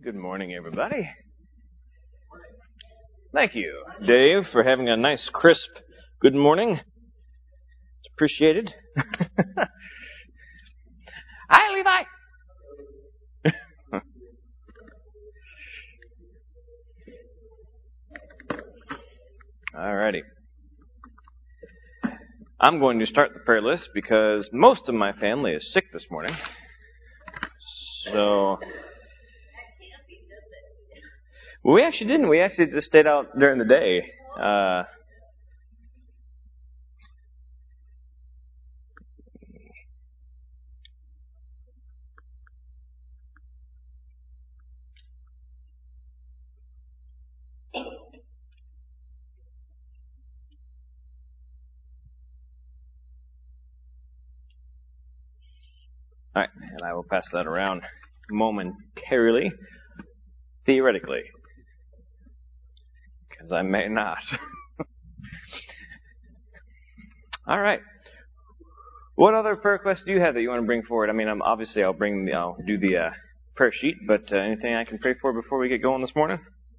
Good morning, everybody. Thank you, Dave, for having a nice, crisp good morning. It's appreciated. Hi, Levi. Alrighty. I'm going to start the prayer list because most of my family is sick this morning. So, we actually didn't. We actually just stayed out during the day. All right, and I will pass that around momentarily, theoretically, because I may not. All right. What other prayer requests do you have that you want to bring forward? I mean, I'll do the prayer sheet, but anything I can pray for before we get going this morning?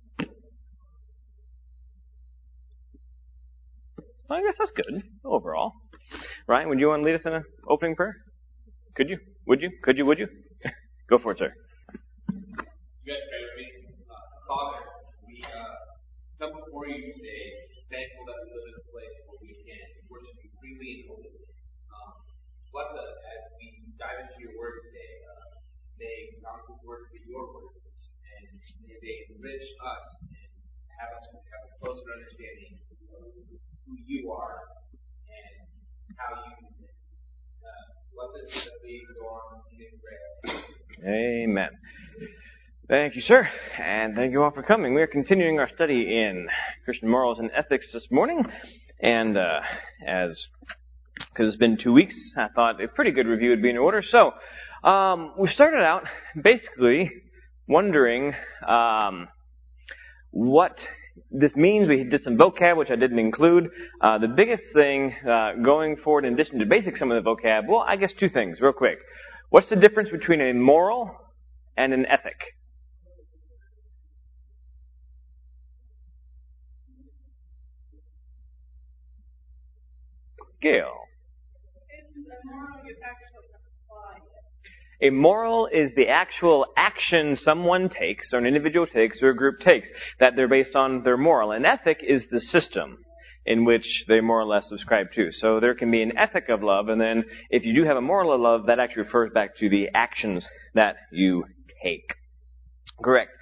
Well, I guess that's good overall. Ryan, would you want to lead us in an opening prayer? Could you? Would you? Could you? Would you? Go for it, sir. You guys pray with me. Father, we come before you today, thankful that we live in a place where we can worship you freely and openly. Bless us as we dive into your word today. May Jonathan's words be your words, and may they enrich us and have us have a closer understanding of who you are and how you do things. Bless us as we go on in prayer. Amen. Thank you, sir, and thank you all for coming. We are continuing our study in Christian morals and ethics this morning, and because it's been 2 weeks, I thought a pretty good review would be in order. So, we started out basically wondering what this means. We did some vocab, which I didn't include. The biggest thing going forward, in addition to basic some of the vocab, well, I guess two things, real quick. What's the difference between a moral and an ethic? Gail. A moral is the actual action someone takes, or an individual takes, or a group takes, that they're based on their moral. An ethic is the system in which they more or less subscribe to. So there can be an ethic of love, and then if you do have a moral of love, that actually refers back to the actions that you take. Correct.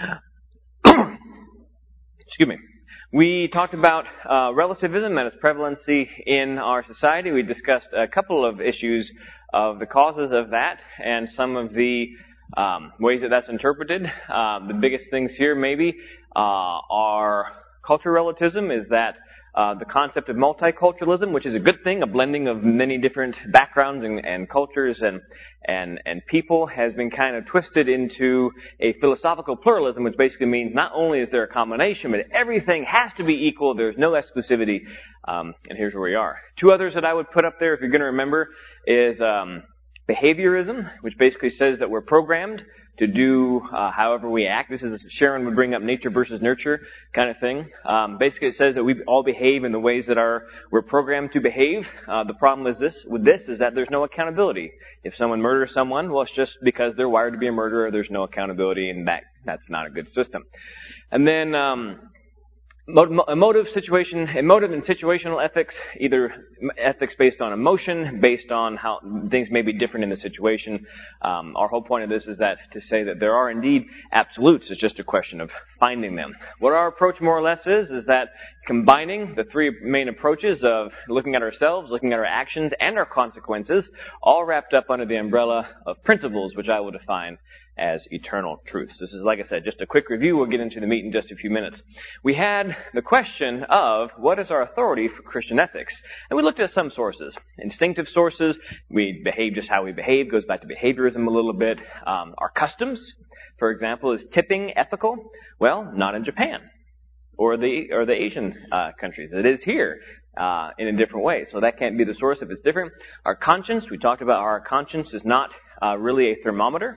Excuse me. We talked about relativism and its prevalency in our society. We discussed a couple of issues of the causes of that and some of the ways that that's interpreted. The biggest things here maybe are cultural relativism, is that the concept of multiculturalism, which is a good thing, a blending of many different backgrounds and cultures and people, has been kind of twisted into a philosophical pluralism, which basically means not only is there a combination, but everything has to be equal. There's no exclusivity. And here's where we are. Two others that I would put up there, if you're going to remember, is behaviorism, which basically says that we're programmed to do however we act. This is, Sharon would bring up nature versus nurture kind of thing. Basically, it says that we all behave in the ways that we're programmed to behave. The problem is is that there's no accountability. If someone murders someone, well, it's just because they're wired to be a murderer. There's no accountability, and that's not a good system. And then emotive and situational ethics, either ethics based on emotion, based on how things may be different in the situation. Our whole point of this is that to say that there are indeed absolutes. It's just a question of finding them. What our approach more or less is that combining the three main approaches of looking at ourselves, looking at our actions, and our consequences, all wrapped up under the umbrella of principles, which I will define as eternal truths. This is, like I said, just a quick review. We'll get into the meat in just a few minutes. We had the question of what is our authority for Christian ethics? And we looked at some sources. Instinctive sources, we behave just how we behave, goes back to behaviorism a little bit. Our customs, for example, is tipping ethical? Well, not in Japan or the Asian countries. It is here in a different way. So that can't be the source if it's different. Our conscience, we talked about how our conscience is not really a thermometer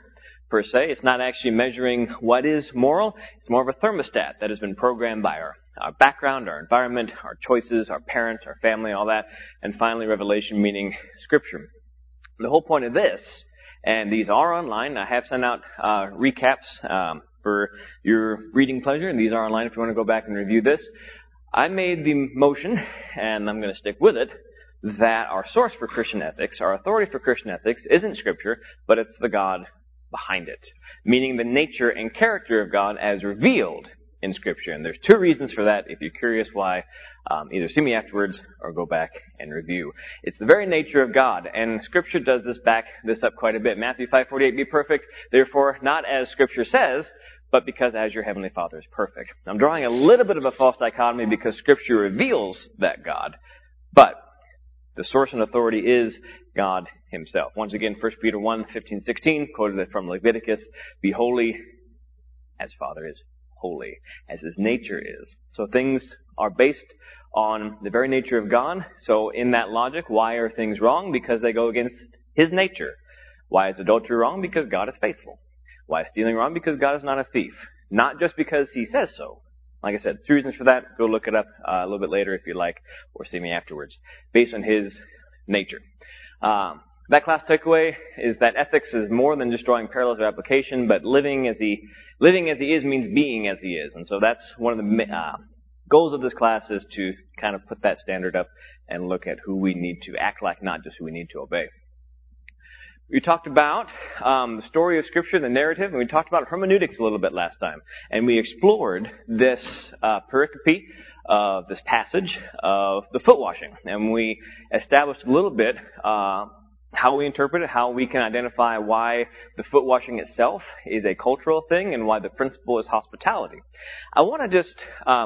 per se. It's not actually measuring what is moral. It's more of a thermostat that has been programmed by our background, our environment, our choices, our parents, our family, all that. And finally, revelation, meaning Scripture. The whole point of this, and these are online. I have sent out recaps for your reading pleasure, and these are online if you want to go back and review this. I made the motion, and I'm going to stick with it, that our source for Christian ethics, our authority for Christian ethics, isn't Scripture, but it's the God behind it, meaning the nature and character of God as revealed in Scripture. And there's two reasons for that. If you're curious why, either see me afterwards or go back and review. It's the very nature of God, and Scripture does back this up quite a bit. Matthew 5:48, be perfect, therefore not as Scripture says, but because as your heavenly Father is perfect. I'm drawing a little bit of a false dichotomy because Scripture reveals that God, but the source and authority is God Himself. Once again, 1 Peter 1:15-16, quoted from Leviticus, be holy as Father is holy, as His nature is. So things are based on the very nature of God. So in that logic, why are things wrong? Because they go against His nature. Why is adultery wrong? Because God is faithful. Why is stealing wrong? Because God is not a thief. Not just because He says so. Like I said, two reasons for that. Go look it up a little bit later if you like, or see me afterwards. Based on His nature. That class takeaway is that ethics is more than just drawing parallels of application, but living as He is means being as He is. And so that's one of the goals of this class, is to kind of put that standard up and look at who we need to act like, not just who we need to obey. We talked about the story of Scripture, the narrative, and we talked about hermeneutics a little bit last time. And we explored this pericope of this passage of the foot washing. And we established a little bit how we interpret it, how we can identify why the foot washing itself is a cultural thing and why the principle is hospitality. I want to just,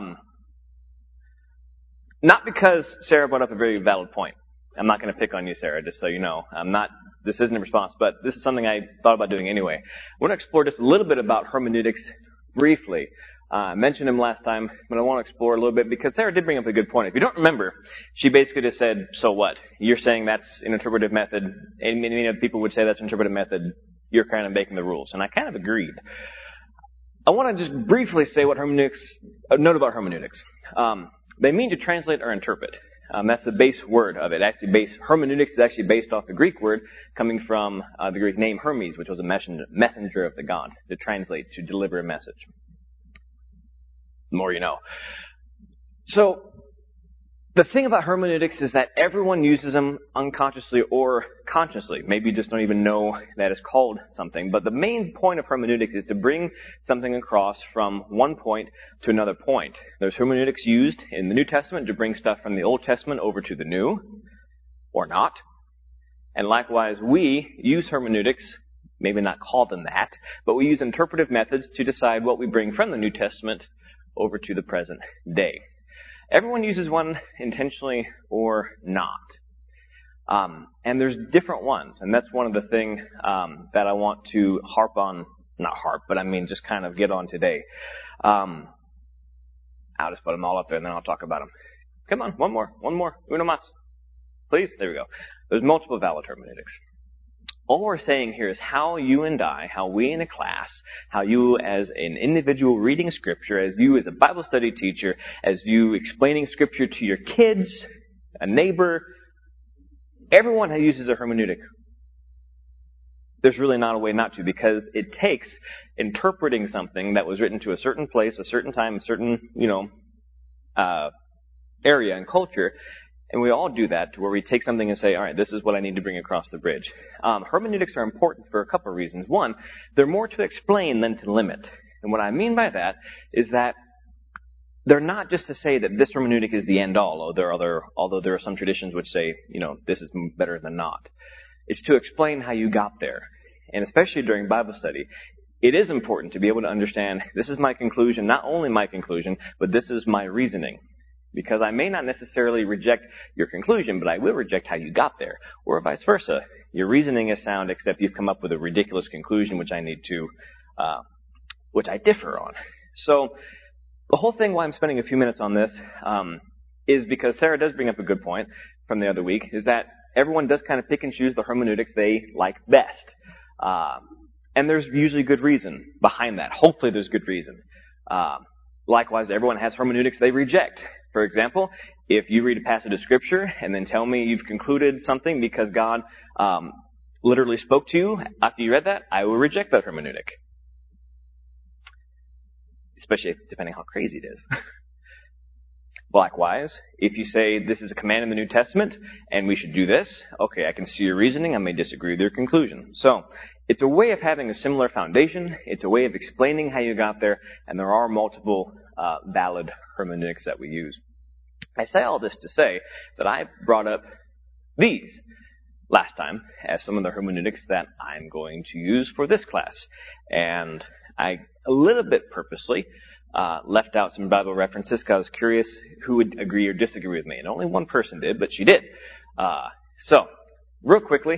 not because Sarah brought up a very valid point. I'm not going to pick on you, Sarah, just so you know. This isn't a response, but this is something I thought about doing anyway. I want to explore just a little bit about hermeneutics briefly. I mentioned him last time, but I want to explore a little bit because Sarah did bring up a good point. If you don't remember, she basically just said, so what? You're saying that's an interpretive method, and many other people would say that's an interpretive method. You're kind of making the rules. And I kind of agreed. I want to just briefly say what note about hermeneutics. They mean to translate or interpret. That's the base word of it. Hermeneutics is actually based off the Greek word coming from the Greek name Hermes, which was a messenger of the gods, to translate, to deliver a message. The more you know. So, the thing about hermeneutics is that everyone uses them unconsciously or consciously. Maybe you just don't even know that it's called something. But the main point of hermeneutics is to bring something across from one point to another point. There's hermeneutics used in the New Testament to bring stuff from the Old Testament over to the New, or not. And likewise, we use hermeneutics, maybe not call them that, but we use interpretive methods to decide what we bring from the New Testament over to the present day. Everyone uses one intentionally or not. And there's different ones. And that's one of the things that I want to just kind of get on today. I'll just put them all up there and then I'll talk about them. Come on, one more. Uno más. Please, there we go. There's multiple valid hermeneutics. All we're saying here is how you and I, how we in a class, how you as an individual reading Scripture, as you as a Bible study teacher, as you explaining Scripture to your kids, a neighbor, everyone who uses a hermeneutic. There's really not a way not to, because it takes interpreting something that was written to a certain place, a certain time, a certain, area and culture. And we all do that, to where we take something and say, all right, this is what I need to bring across the bridge. Hermeneutics are important for a couple of reasons. One, they're more to explain than to limit. And what I mean by that is that they're not just to say that this hermeneutic is the end-all, although there are some traditions which say, this is better than not. It's to explain how you got there. And especially during Bible study, it is important to be able to understand, this is my conclusion, not only my conclusion, but this is my reasoning. Because I may not necessarily reject your conclusion, but I will reject how you got there. Or vice versa. Your reasoning is sound, except you've come up with a ridiculous conclusion, which I differ on. So, the whole thing why I'm spending a few minutes on this, is because Sarah does bring up a good point from the other week, is that everyone does kind of pick and choose the hermeneutics they like best. And there's usually good reason behind that. Hopefully there's good reason. Likewise, everyone has hermeneutics they reject. For example, if you read a passage of Scripture and then tell me you've concluded something because God literally spoke to you after you read that, I will reject that hermeneutic. Especially depending how crazy it is. Likewise, if you say this is a command in the New Testament and we should do this, okay, I can see your reasoning, I may disagree with your conclusion. So, it's a way of having a similar foundation, it's a way of explaining how you got there, and there are multiple valid hermeneutics that we use. I say all this to say that I brought up these last time as some of the hermeneutics that I'm going to use for this class. And I, a little bit purposely, left out some Bible references because I was curious who would agree or disagree with me. And only one person did, but she did. So, real quickly,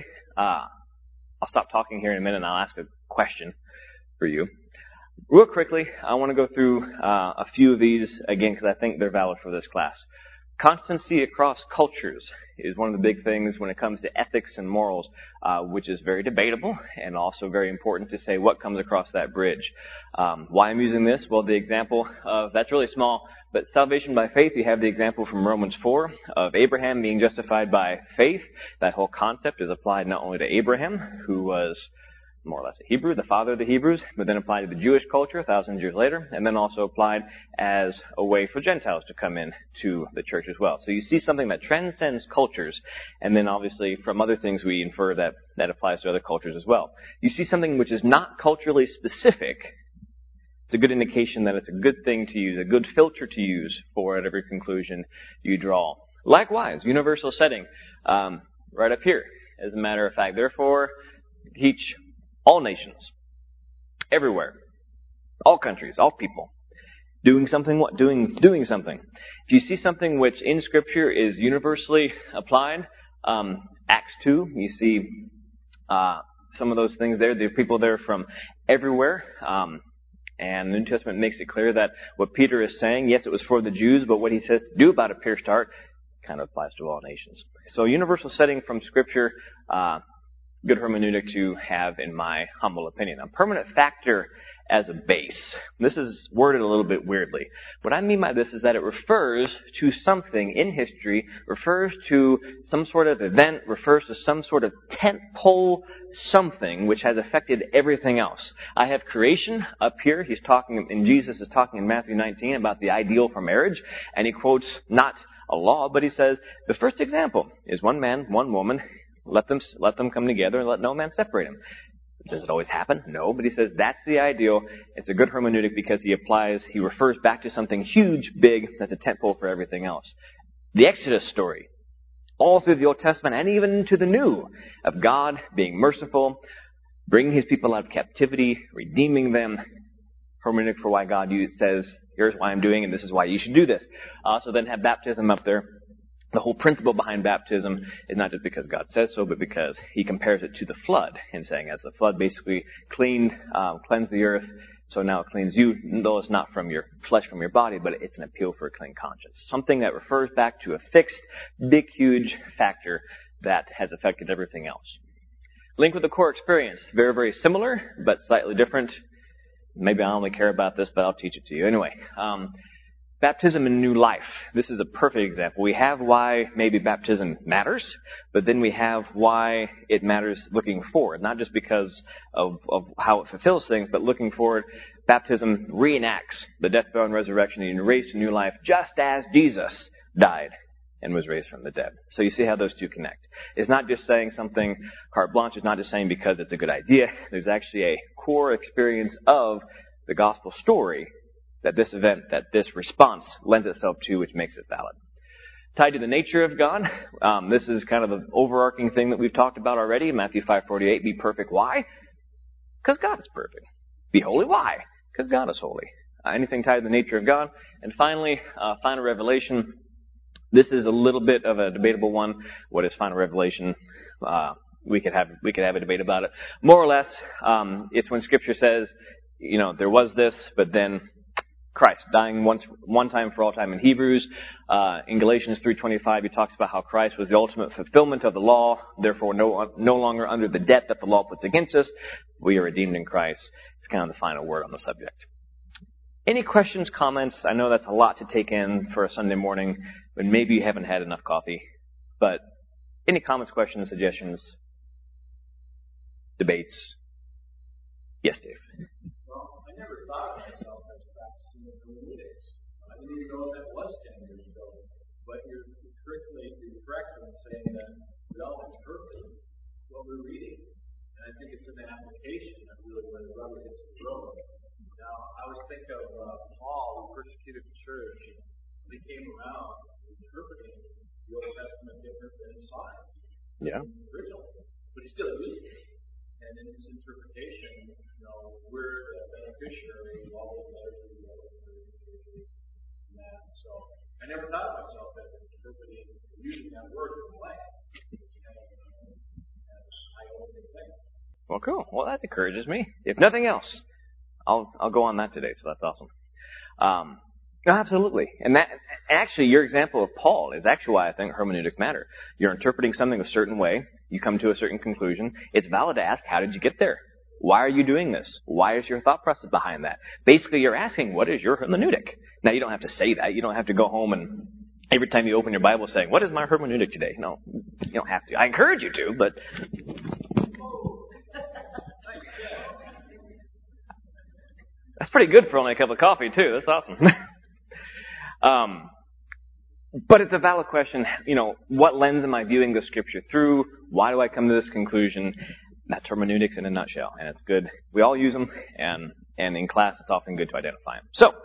I'll stop talking here in a minute and I'll ask a question for you. Real quickly, I want to go through a few of these again because I think they're valid for this class. Constancy across cultures is one of the big things when it comes to ethics and morals, which is very debatable and also very important to say what comes across that bridge. Why I'm using this? Well, the example of, that's really small, but salvation by faith, you have the example from Romans 4 of Abraham being justified by faith. That whole concept is applied not only to Abraham, who was more or less a Hebrew, the father of the Hebrews, but then applied to the Jewish culture 1,000 years later, and then also applied as a way for Gentiles to come in to the church as well. So you see something that transcends cultures, and then obviously from other things we infer that that applies to other cultures as well. You see something which is not culturally specific, it's a good indication that it's a good thing to use, a good filter to use for whatever conclusion you draw. Likewise, universal setting, right up here. As a matter of fact, therefore, teach all nations, everywhere, all countries, all people, doing something. What? Doing something. If you see something which in Scripture is universally applied, Acts 2, you see some of those things there. There are people there from everywhere. And the New Testament makes it clear that what Peter is saying, yes, it was for the Jews, but what he says to do about it, pierced heart, kind of applies to all nations. So universal setting from Scripture, good hermeneutic to have in my humble opinion. A permanent factor as a base. This is worded a little bit weirdly. What I mean by this is that it refers to something in history, refers to some sort of event, refers to some sort of tentpole something which has affected everything else. I have creation up here. He's talking, and Jesus is talking in Matthew 19 about the ideal for marriage, and he quotes not a law, but he says, the first example is one man, one woman. Let them come together and let no man separate them. Does it always happen? No, but he says that's the ideal. It's a good hermeneutic because he refers back to something huge, big, that's a tentpole for everything else. The Exodus story, all through the Old Testament and even into the New, of God being merciful, bringing His people out of captivity, redeeming them. Hermeneutic for why God says, here's why I'm doing and this is why you should do this. So then have baptism up there. The whole principle behind baptism is not just because God says so, but because He compares it to the flood in saying, as the flood basically cleansed the earth, so now it cleans you, though it's not from your flesh, from your body, but it's an appeal for a clean conscience. Something that refers back to a fixed, big, huge factor that has affected everything else. Link with the core experience. Very, very similar, but slightly different. Maybe I only care about this, but I'll teach it to you. Anyway, baptism in new life. This is a perfect example. We have why maybe baptism matters, but then we have why it matters looking forward. Not just because of how it fulfills things, but looking forward. Baptism reenacts the death, burial, and resurrection, and you're raised to new life just as Jesus died and was raised from the dead. So you see how those two connect. It's not just saying something carte blanche. It's not just saying because it's a good idea. There's actually a core experience of the gospel story that this event, that this response lends itself to, which makes it valid. Tied to the nature of God, this is kind of an overarching thing that we've talked about already. Matthew 5:48, be perfect. Why? Because God is perfect. Be holy. Why? Because God is holy. Anything tied to the nature of God. And finally, final revelation. This is a little bit of a debatable one. What is final revelation? We could have a debate about it. More or less, it's when Scripture says, there was this, but then Christ dying one time for all time. In Hebrews, in Galatians 3:25, he talks about how Christ was the ultimate fulfillment of the law, therefore no longer under the debt that the law puts against us. We are redeemed in Christ. It's kind of the final word on the subject. Any questions, comments? I know that's a lot to take in for a Sunday morning, but maybe you haven't had enough coffee. But any comments, questions, suggestions, debates? Yes, Dave. Well, I never thought of myself as practicing hermeneutics. I didn't even know that was 10 years ago. But you're correct in saying that we all interpret what we're reading. And I think it's an application that really when the rubber hits the road. Now, I always think of Paul, who persecuted the church, and he came around interpreting the Old Testament different than he saw it. Yeah. Originally. But he still used it. And in his interpretation, we're the beneficiary of all the letters we wrote and that. So I never thought of myself as interpreting, using that word in a way. It's kind of an eye-opening thing. Well, cool. Well, that encourages me. If nothing else, I'll go on that today, so that's awesome. No, absolutely. And that, actually, your example of Paul is actually why I think hermeneutics matter. You're interpreting something a certain way. You come to a certain conclusion. It's valid to ask, how did you get there? Why are you doing this? Why is your thought process behind that? Basically, you're asking, what is your hermeneutic? Now, you don't have to say that. You don't have to go home and every time you open your Bible saying, what is my hermeneutic today? No, you don't have to. I encourage you to, but... That's pretty good for only a cup of coffee, too. That's awesome. But it's a valid question. What lens am I viewing the Scripture through? Why do I come to this conclusion? That's hermeneutics in a nutshell, and it's good. We all use them, and in class it's often good to identify them. So,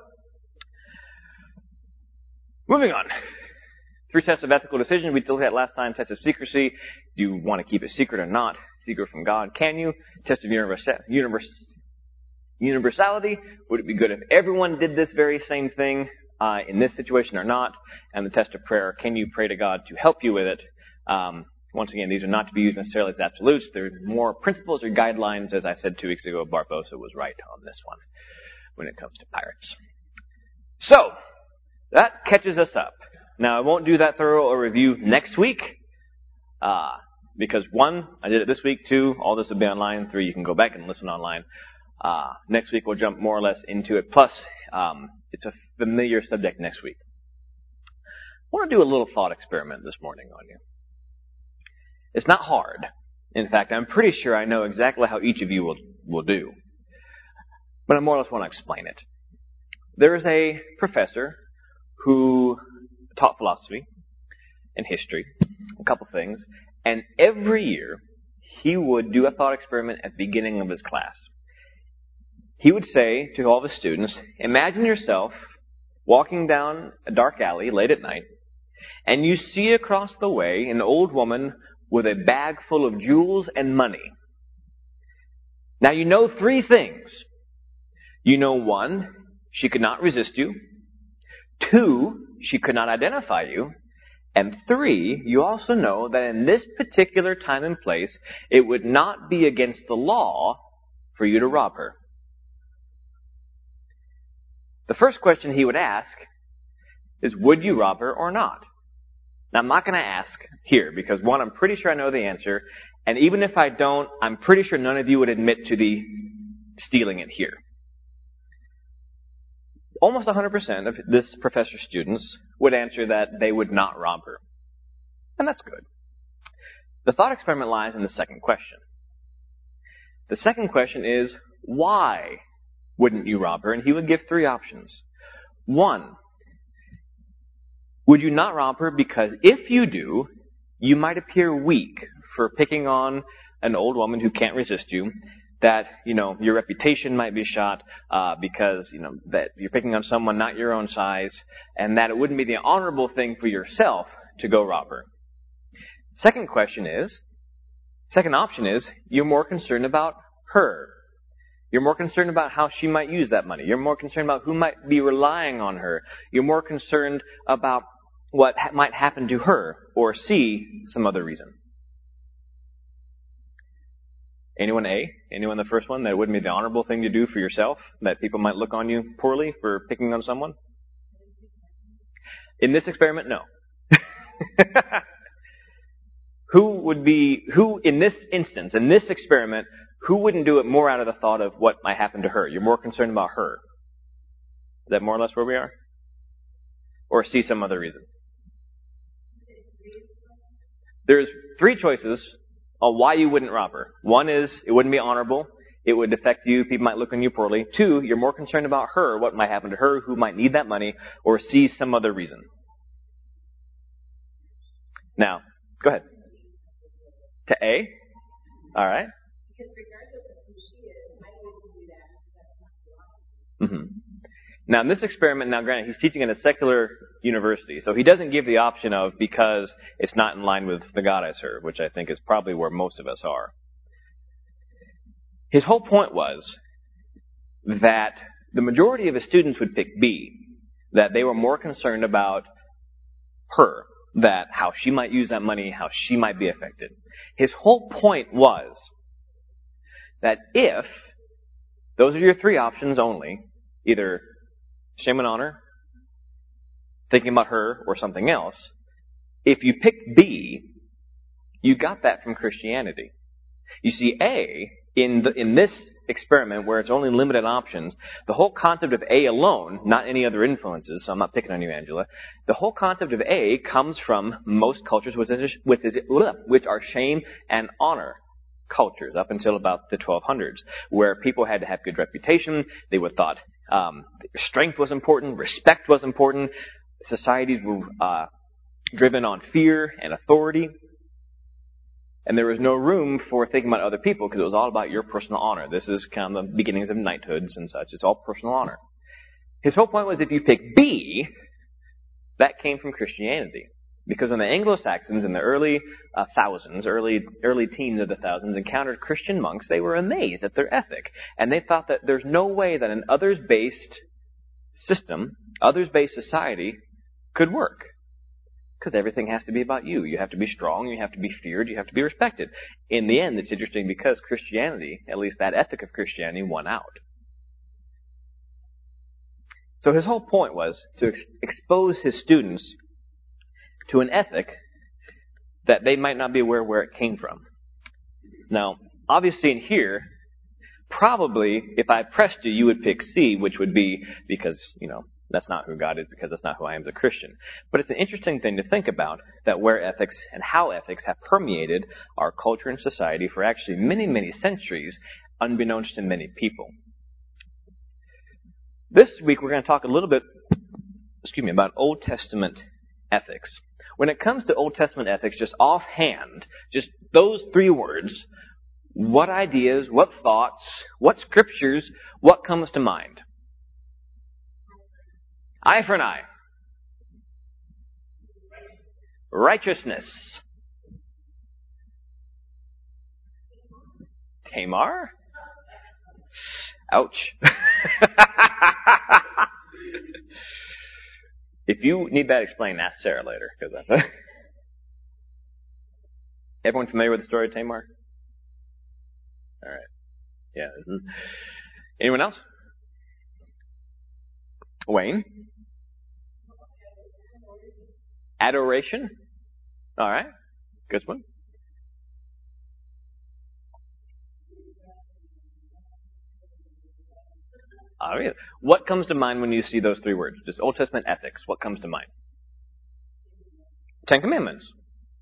moving on. 3 tests of ethical decision. We looked at last time. Test of secrecy. Do you want to keep it secret or not? Secret from God. Can you? Test of universality. Would it be good if everyone did this very same thing in this situation or not? And the test of prayer. Can you pray to God to help you with it? Once again, these are not to be used necessarily as absolutes. They're more principles or guidelines. As I said 2 weeks ago, Barbosa was right on this one when it comes to pirates. So, that catches us up. Now, I won't do that thorough a review next week. Because 1, I did it this week. 2, all this will be online. 3, you can go back and listen online. Next week we'll jump more or less into it. Plus, it's a familiar subject next week. I want to do a little thought experiment this morning on you. It's not hard. In fact, I'm pretty sure I know exactly how each of you will do. But I more or less want to explain it. There is a professor who taught philosophy and history, a couple things, and every year he would do a thought experiment at the beginning of his class. He would say to all the students, imagine yourself walking down a dark alley late at night, and you see across the way an old woman with a bag full of jewels and money. Now you know 3 things. You know 1, she could not resist you. 2, she could not identify you. And 3, you also know that in this particular time and place, it would not be against the law for you to rob her. The first question he would ask is, would you rob her or not? Now, I'm not going to ask here because, 1, I'm pretty sure I know the answer. And even if I don't, I'm pretty sure none of you would admit to the stealing it here. Almost 100% of this professor's students would answer that they would not rob her. And that's good. The thought experiment lies in the second question. The second question is, why wouldn't you rob her? And he would give 3 options. 1, would you not rob her because if you do, you might appear weak for picking on an old woman who can't resist you, that, your reputation might be shot because, that you're picking on someone not your own size, and that it wouldn't be the honorable thing for yourself to go rob her. Second option is, you're more concerned about her. You're more concerned about how she might use that money. You're more concerned about who might be relying on her. You're more concerned about what might happen to her or C, some other reason. Anyone A? Anyone the first one? That wouldn't be the honorable thing to do for yourself? That people might look on you poorly for picking on someone? In this experiment, no. Who in this instance, in this experiment, who wouldn't do it more out of the thought of what might happen to her? You're more concerned about her. Is that more or less where we are? Or see some other reason? There's 3 choices on why you wouldn't rob her. 1 is it wouldn't be honorable. It would affect you. People might look on you poorly. 2, you're more concerned about her, what might happen to her, who might need that money, or see some other reason. Now, go ahead. To A? All right. Because regardless of who she is, I wouldn't do that. That's not wrong. Now, in this experiment, granted, he's teaching in a secular university, so he doesn't give the option of because it's not in line with the God I serve, which I think is probably where most of us are. His whole point was that the majority of his students would pick B, that they were more concerned about her, that how she might use that money, how she might be affected. His whole point was that if those are your 3 options only, either shame and honor, thinking about her, or something else, if you pick B, you got that from Christianity. You see, A, in this experiment where it's only limited options, the whole concept of A alone, not any other influences, so I'm not picking on you, Angela, the whole concept of A comes from most cultures which are shame and honor cultures up until about the 1200s, where people had to have good reputation. They were thought strength was important, respect was important. Societies were driven on fear and authority. And there was no room for thinking about other people because it was all about your personal honor. This is kind of the beginnings of knighthoods and such. It's all personal honor. His whole point was if you pick B, that came from Christianity. Because when the Anglo-Saxons in the early early teens of the thousands encountered Christian monks, they were amazed at their ethic. And they thought that there's no way that an others-based system, others-based society could work. Because everything has to be about you. You have to be strong, you have to be feared, you have to be respected. In the end, it's interesting because Christianity, at least that ethic of Christianity, won out. So his whole point was to expose his students to an ethic that they might not be aware where it came from. Now, obviously in here, probably if I pressed you, you would pick C, which would be because, that's not who God is, because that's not who I am as a Christian. But it's an interesting thing to think about, that where ethics and how ethics have permeated our culture and society for actually many, many centuries, unbeknownst to many people. This week we're going to talk a little bit, about Old Testament ethics. When it comes to Old Testament ethics, just offhand, just those 3 words, what ideas, what thoughts, what scriptures, what comes to mind? Eye for an eye. Righteousness. Tamar? Ouch. If you need that explained, ask Sarah later, because that's Everyone familiar with the story of Tamar? All right. Yeah. Anyone else? Wayne? Adoration? All right. Good one. All right. What comes to mind when you see those 3 words? Just Old Testament ethics. What comes to mind? 10 Commandments.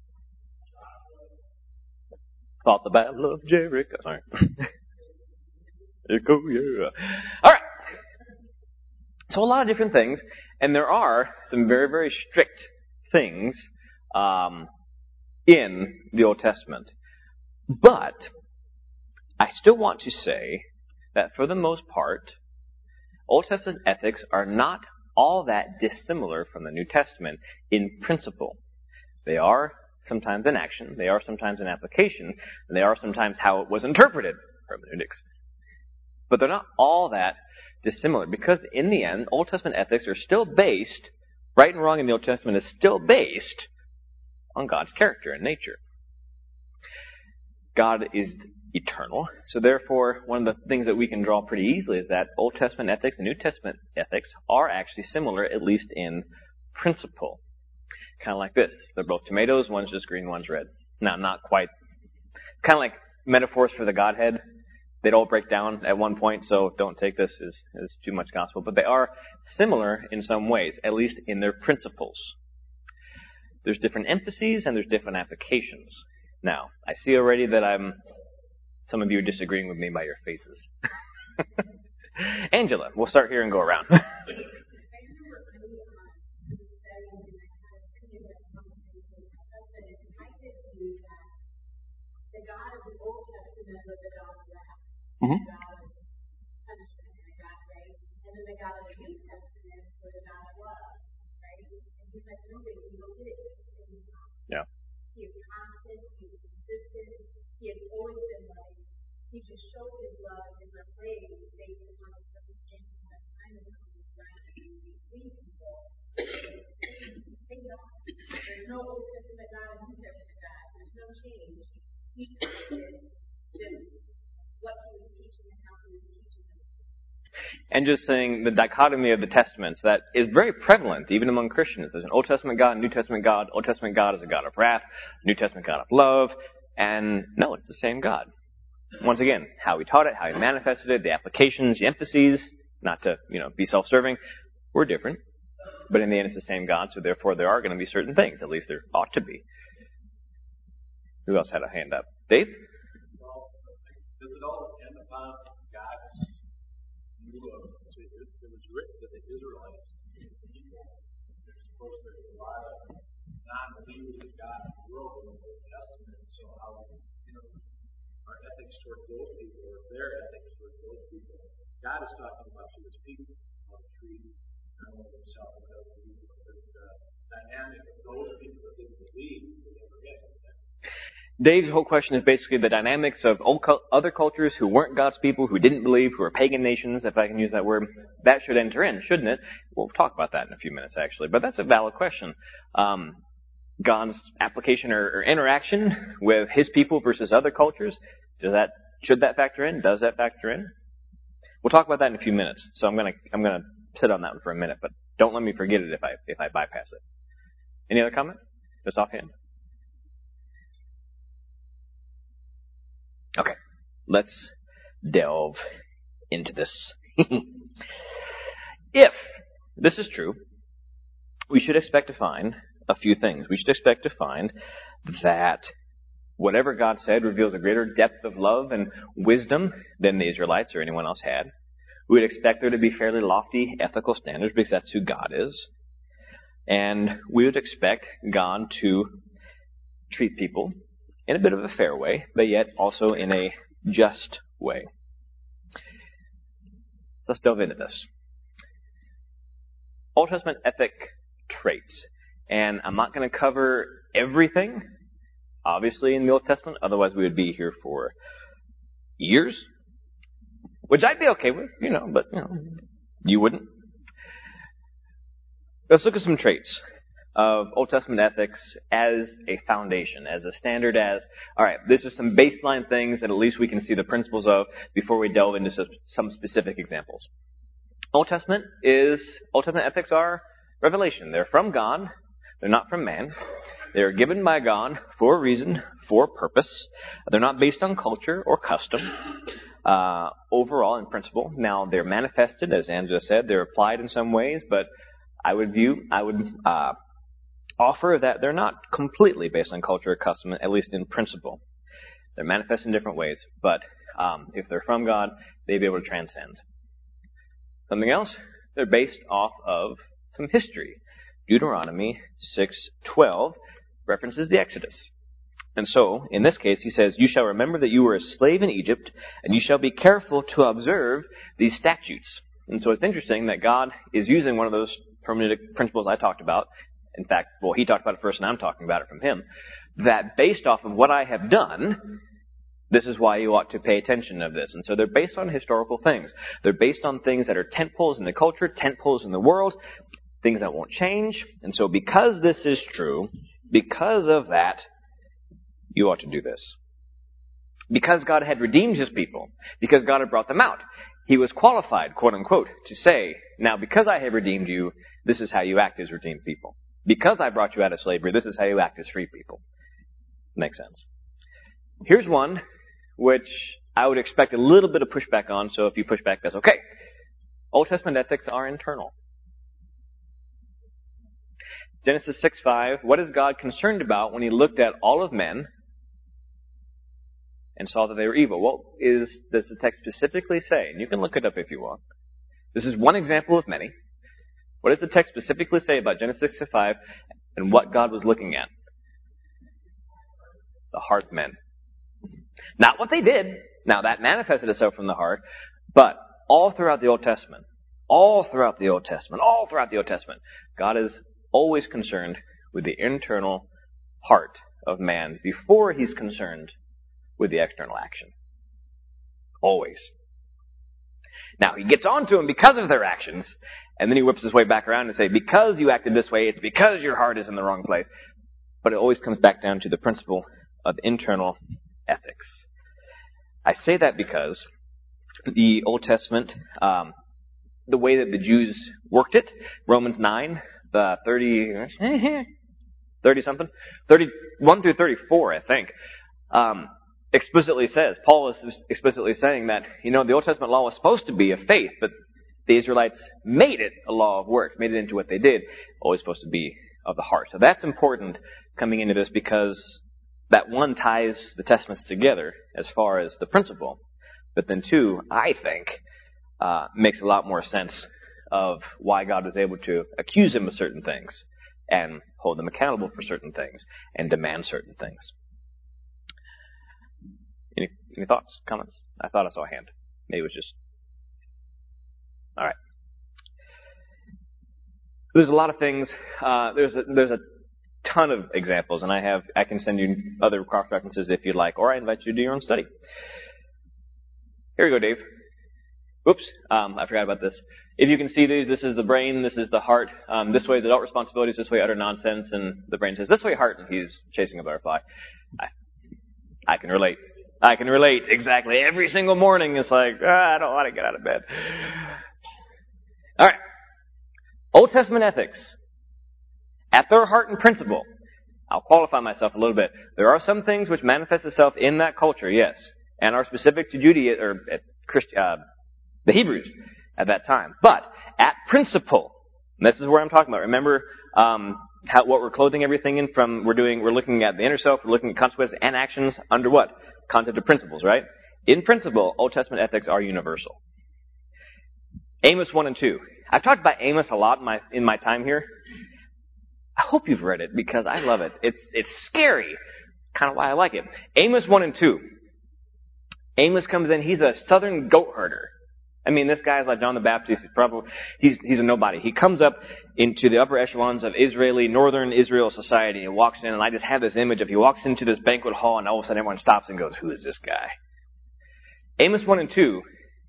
Fought the battle of Jericho. Sorry. Jericho, yeah. All right. So a lot of different things, and there are some very, very strict things in the Old Testament. But I still want to say that for the most part, Old Testament ethics are not all that dissimilar from the New Testament in principle. They are sometimes in action, they are sometimes in application, and they are sometimes how it was interpreted, hermeneutics. But they're not all that dissimilar, because in the end, Old Testament ethics are still based, right and wrong in the Old Testament is still based on God's character and nature. God is eternal. So therefore, one of the things that we can draw pretty easily is that Old Testament ethics and New Testament ethics are actually similar, at least in principle. Kind of like this. They're both tomatoes. One's just green, one's red. Now, not quite. It's kind of like metaphors for the Godhead. They'd all break down at one point, so don't take this as too much gospel. But they are similar in some ways, at least in their principles. There's different emphases and there's different applications. Now, I see already that some of you are disagreeing with me by your faces. Angela, we'll start here and go around. Mm-hmm. God of punishment and a God of grace, and then the God of the New Testament was a God of love, right? And he's like, no, baby, you don't get it at the same time. Yeah. He is constant, he is consistent, he has always been loving. He just shows his love in different ways based upon the circumstances and the time of his trying to lead people. Take it off. There's no Old Testament God and New Testament God. There's no change. He is just what he was teaching and how he was teaching them. And just saying the dichotomy of the Testaments that is very prevalent even among Christians. There's an Old Testament God, New Testament God. Old Testament God is a God of wrath, New Testament God of love. And no, it's the same God. Once again, how he taught it, how he manifested it, the applications, the emphases, not to, be self-serving, were different. But in the end, it's the same God, so therefore there are going to be certain things. At least there ought to be. Who else had a hand up? Dave? Well, does it all depend upon God's view of it was written to the Israelites, people. There's supposed to be a lot of non-believers in God in the world in the Old Testament, so how our ethics toward those people or their ethics toward those people. God is talking about to his people, how to treat not only himself but other people. But the dynamic of those people that didn't believe will never get. Dave's whole question is basically the dynamics of other cultures who weren't God's people, who didn't believe, who are pagan nations, if I can use that word. That should enter in, shouldn't it? We'll talk about that in a few minutes, actually. But that's a valid question. God's application or interaction with his people versus other cultures, should that factor in? Does that factor in? We'll talk about that in a few minutes. So I'm gonna sit on that one for a minute, but don't let me forget it if I bypass it. Any other comments? Just offhand. Okay, let's delve into this. If this is true, we should expect to find a few things. We should expect to find that whatever God said reveals a greater depth of love and wisdom than the Israelites or anyone else had. We would expect there to be fairly lofty ethical standards because that's who God is. And we would expect God to treat people in a bit of a fair way, but yet also in a just way. Let's delve into this. Old Testament ethic traits. And I'm not going to cover everything, obviously, in the Old Testament. Otherwise, we would be here for years. Which I'd be okay with, but you wouldn't. Let's look at some traits of Old Testament ethics as a foundation, as a standard, all right, this is some baseline things that at least we can see the principles of before we delve into some specific examples. Old Testament ethics are revelation. They're from God. They're not from man. They're given by God for a reason, for a purpose. They're not based on culture or custom. Overall, in principle. Now, they're manifested, as Angela said. They're applied in some ways, but I would offer that they're not completely based on culture or custom, at least in principle. They're manifest in different ways, but if they're from God, they'd be able to transcend. Something else, they're based off of some history. Deuteronomy 6:12 references the Exodus. And so, in this case, he says, "You shall remember that you were a slave in Egypt, and you shall be careful to observe these statutes." And so it's interesting that God is using one of those hermeneutic principles I talked about. In fact, he talked about it first, and I'm talking about it from him. That based off of what I have done, this is why you ought to pay attention to this. And so they're based on historical things. They're based on things that are tent poles in the culture, tent poles in the world, things that won't change. And so because this is true, because of that, you ought to do this. Because God had redeemed his people, because God had brought them out, he was qualified, quote unquote, to say, now because I have redeemed you, this is how you act as redeemed people. Because I brought you out of slavery, this is how you act as free people. Makes sense. Here's one which I would expect a little bit of pushback on, so if you push back, that's okay. Old Testament ethics are internal. Genesis 6:5, what is God concerned about when he looked at all of men and saw that they were evil? What does the text specifically say? And you can look it up if you want. This is one example of many. What does the text specifically say about Genesis 6:5 and what God was looking at? The heart of men. Not what they did. Now that manifested itself from the heart, but all throughout the Old Testament, God is always concerned with the internal heart of man before he's concerned with the external action. Always. Now, he gets on to them because of their actions, and then he whips his way back around and say, because you acted this way, it's because your heart is in the wrong place. But it always comes back down to the principle of internal ethics. I say that because the Old Testament, the way that the Jews worked it, Romans 9, the 30-something, 31 through 34, I think, explicitly says, Paul is explicitly saying that, the Old Testament law was supposed to be of faith, but the Israelites made it a law of works, made it into what they did, always supposed to be of the heart. So that's important coming into this because that one ties the Testaments together as far as the principle, but then two, I think, makes a lot more sense of why God was able to accuse them of certain things and hold them accountable for certain things and demand certain things. Any thoughts, comments? I thought I saw a hand. Maybe it was just... All right. There's a lot of things. There's a ton of examples, and I can send you other cross references if you'd like, or I invite you to do your own study. Here we go, Dave. Whoops, I forgot about this. If you can see these, this is the brain, this is the heart. This way is adult responsibilities, this way utter nonsense, and the brain says, this way heart, and he's chasing a butterfly. I can relate. I can relate, exactly. Every single morning it's like, I don't want to get out of bed. All right. Old Testament ethics. At their heart and principle, I'll qualify myself a little bit. There are some things which manifest itself in that culture, yes, and are specific to Judaism or the Hebrews at that time. But at principle, and this is where I'm talking about. Remember what we're clothing everything in from. We're looking at the inner self. We're looking at consequences and actions under what? Content of principles, right? In principle, Old Testament ethics are universal. Amos 1 and 2. I've talked about Amos a lot in my time here. I hope you've read it because I love it. It's scary. Kind of why I like it. Amos 1 and 2. Amos comes in. He's a southern goat herder. I mean, this guy is like John the Baptist. He's a nobody. He comes up into the upper echelons of northern Israel society and walks in, and I just have this image of he walks into this banquet hall and all of a sudden everyone stops and goes, who is this guy? Amos 1 and 2,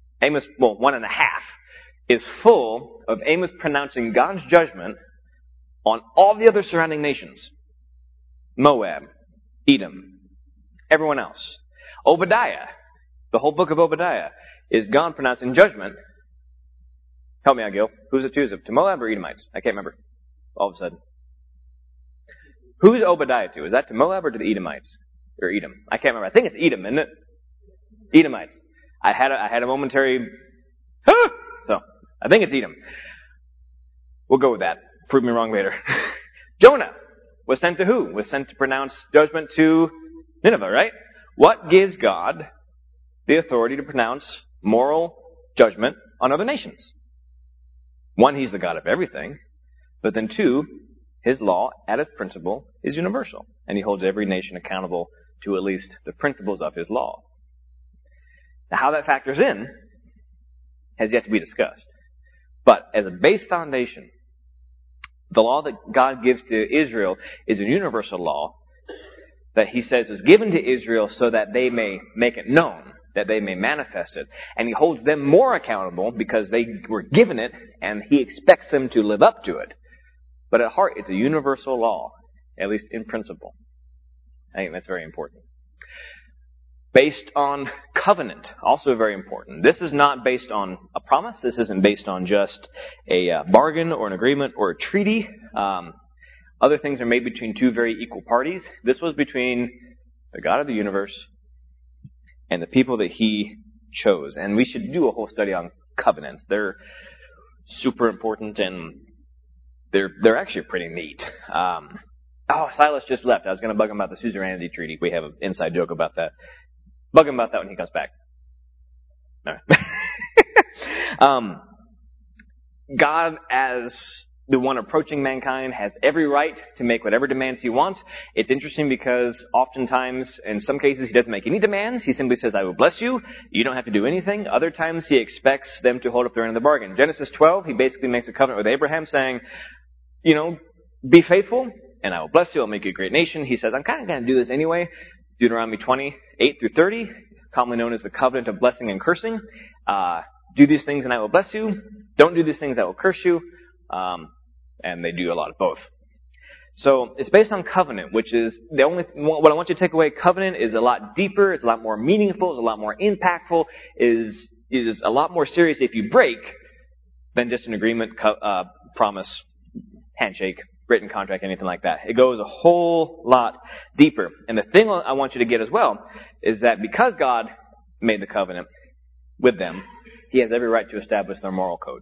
1 and a half, is full of Amos pronouncing God's judgment on all the other surrounding nations. Moab, Edom, everyone else. Obadiah, the whole book of Obadiah, is God pronouncing judgment. Help me out, Gil. Who's it to? Is it to Moab or Edomites? I can't remember. All of a sudden. Who's Obadiah to? Is that to Moab or to the Edomites? Or Edom? I can't remember. I think it's Edom, isn't it? Edomites. I had a momentary... So, I think it's Edom. We'll go with that. Prove me wrong later. Jonah was sent to who? Was sent to pronounce judgment to Nineveh, right? What gives God the authority to pronounce moral judgment on other nations? One, he's the God of everything. But then two, his law, at its principle, is universal. And he holds every nation accountable to at least the principles of his law. Now, how that factors in has yet to be discussed. But as a base foundation, the law that God gives to Israel is a universal law that he says is given to Israel so that they may make it known, that they may manifest it. And he holds them more accountable because they were given it and he expects them to live up to it. But at heart, it's a universal law, at least in principle. I think that's very important. Based on covenant, also very important. This is not based on a promise. This isn't based on just a bargain or an agreement or a treaty. Other things are made between two very equal parties. This was between the God of the universe and the people that He chose. And we should do a whole study on covenants. They're super important, and they're actually pretty neat. Silas just left. I was going to bug him about the suzerainty treaty. We have an inside joke about that. Bug him about that when he comes back. All right. God, as the one approaching mankind, has every right to make whatever demands He wants. It's interesting because oftentimes, in some cases, He doesn't make any demands. He simply says, I will bless you. You don't have to do anything. Other times, He expects them to hold up their end of the bargain. Genesis 12, He basically makes a covenant with Abraham saying, be faithful, and I will bless you. I'll make you a great nation. He says, I'm kind of going to do this anyway. Deuteronomy 28 through 30, commonly known as the covenant of blessing and cursing. Do these things and I will bless you. Don't do these things, I will curse you. And they do a lot of both. So it's based on covenant, which is what I want you to take away. Covenant is a lot deeper. It's a lot more meaningful. It's a lot more impactful. Is a lot more serious if you break than just an agreement, promise, handshake, written contract, anything like that. It goes a whole lot deeper. And the thing I want you to get as well is that because God made the covenant with them, He has every right to establish their moral code.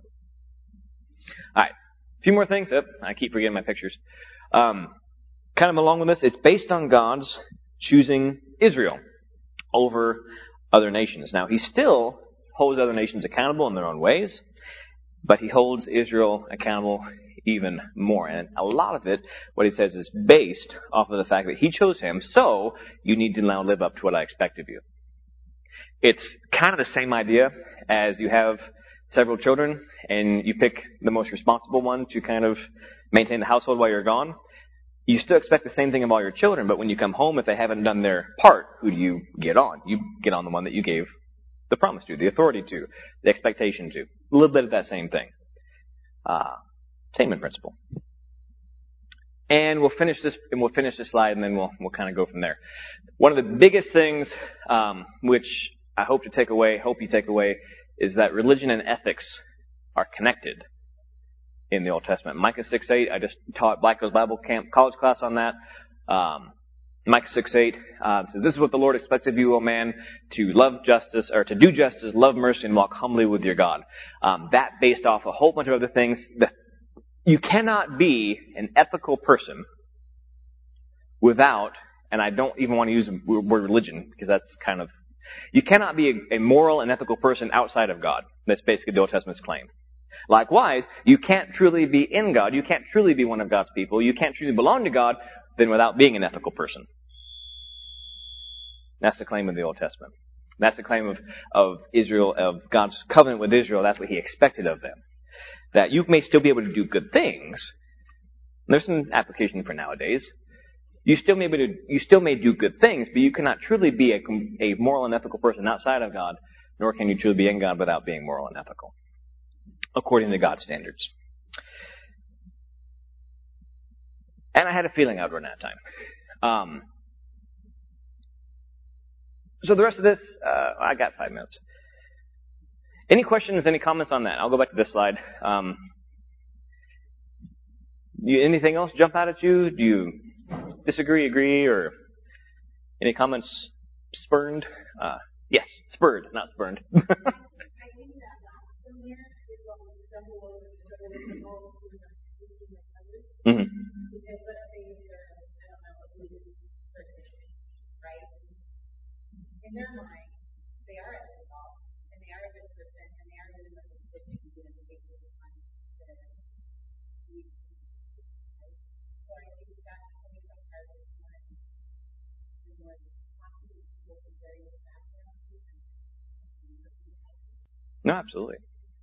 All right. A few more things. I keep forgetting my pictures. Kind of along with this, it's based on God's choosing Israel over other nations. Now, He still holds other nations accountable in their own ways, but He holds Israel accountable even more. And a lot of it, what He says, is based off of the fact that He chose him, so you need to now live up to what I expect of you. It's kind of the same idea as you have several children and you pick the most responsible one to kind of maintain the household while you're gone. You still expect the same thing of all your children, but when you come home, if they haven't done their part, who do you get on? You get on the one that you gave the promise to, the authority to, the expectation to. A little bit of that same thing. Same in principle. And we'll finish this slide, and then we'll kind of go from there. One of the biggest things, which I hope you take away, is that religion and ethics are connected in the Old Testament. Micah 6:8, I just taught Black Hills Bible Camp college class on that. Micah 6:8 says, "This is what the Lord expects of you, O man, to love justice, or to do justice, love mercy, and walk humbly with your God." That based off a whole bunch of other things. You cannot be an ethical person without, and I don't even want to use the word religion, because that's kind of, you cannot be a moral and ethical person outside of God. That's basically the Old Testament's claim. Likewise, you can't truly be in God. You can't truly be one of God's people. You can't truly belong to God then without being an ethical person. That's the claim of the Old Testament. That's the claim of Israel, of God's covenant with Israel. That's what He expected of them. That you may still be able to do good things. There's some application for nowadays. You still may do good things, but you cannot truly be a moral and ethical person outside of God, nor can you truly be in God without being moral and ethical, according to God's standards. And I had a feeling I'd run out of time. So the rest of this, I got 5 minutes. Any questions, any comments on that? I'll go back to this slide. Anything else jump out at you? Do you disagree, agree, or any comments spurned? Yes, spurred, not spurned. I think that last one here is what we stumble over the most Mm-hmm. because let's say they're, I don't know, a Buddhist person, right? In their mind, they are ethical, and they are a good person, and they are doing what they're supposed to be doing based on the time that we right? So I think that's something that I would want to talking to people from various backgrounds. No, absolutely.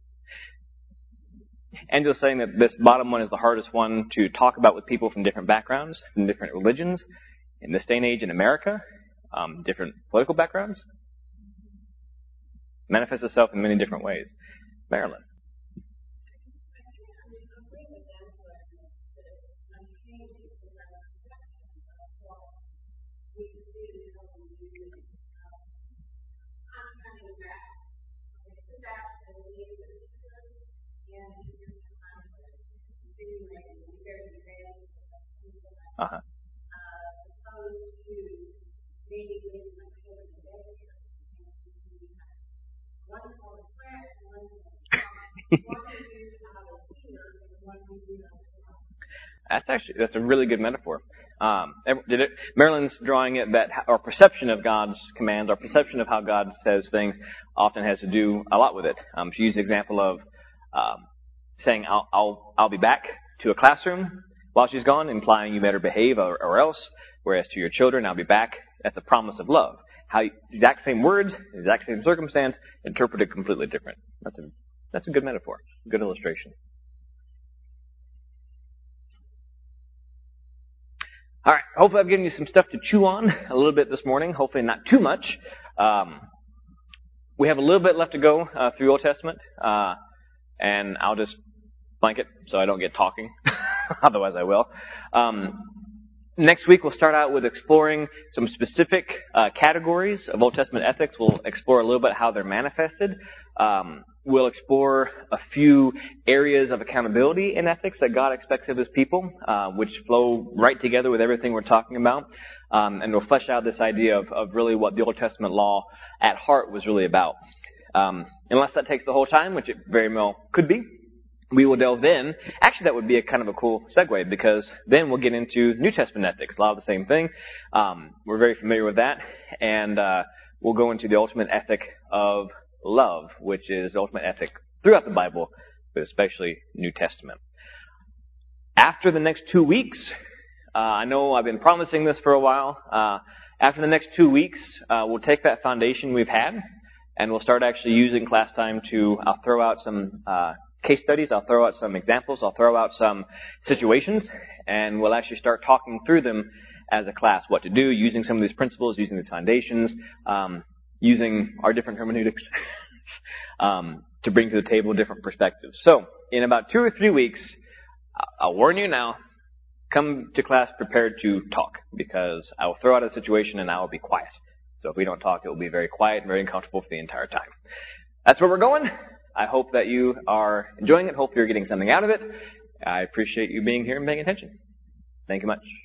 Angela's saying that this bottom one is the hardest one to talk about with people from different backgrounds, from different religions, in this day and age in America, different political backgrounds. Manifests itself in many different ways. Marilyn. came back. I took back and gave it to them, and continuing like very advanced. Uh-huh. Opposed to maybe leaving my children in bed here. One for the prayer, one for the comment. One to do out of fear, and one to do out of love. That's a really good metaphor. Marilyn's drawing it that our perception of God's commands, our perception of how God says things, often has to do a lot with it. She used the example of saying I'll be back to a classroom while she's gone, implying you better behave or else. Whereas to your children, I'll be back. That's a promise of love. How exact same words, exact same circumstance, interpreted completely different. That's a good metaphor, good illustration. All right, hopefully I've given you some stuff to chew on a little bit this morning. Hopefully not too much. We have a little bit left to go through Old Testament, and I'll just blank it so I don't get talking. Otherwise I will. Next week we'll start out with exploring some specific categories of Old Testament ethics. We'll explore a little bit how they're manifested. We'll explore a few areas of accountability in ethics that God expects of His people, which flow right together with everything we're talking about. And we'll flesh out this idea of really what the Old Testament law at heart was really about. Unless that takes the whole time, which it very well could be, we will delve in. Actually, that would be a kind of a cool segue, because then we'll get into New Testament ethics, a lot of the same thing. We're very familiar with that. And we'll go into the ultimate ethic of love, which is the ultimate ethic throughout the Bible, but especially New Testament. After the next 2 weeks, I know I've been promising this for a while. After the next 2 weeks, we'll take that foundation we've had, and we'll start actually using class time I'll throw out some case studies, I'll throw out some examples, I'll throw out some situations, and we'll actually start talking through them as a class, what to do, using some of these principles, using these foundations, using our different hermeneutics to bring to the table different perspectives. So, in about 2 or 3 weeks, I'll warn you now, come to class prepared to talk, because I will throw out a situation and I will be quiet. So if we don't talk, it will be very quiet and very uncomfortable for the entire time. That's where we're going. I hope that you are enjoying it. Hope you're getting something out of it. I appreciate you being here and paying attention. Thank you much.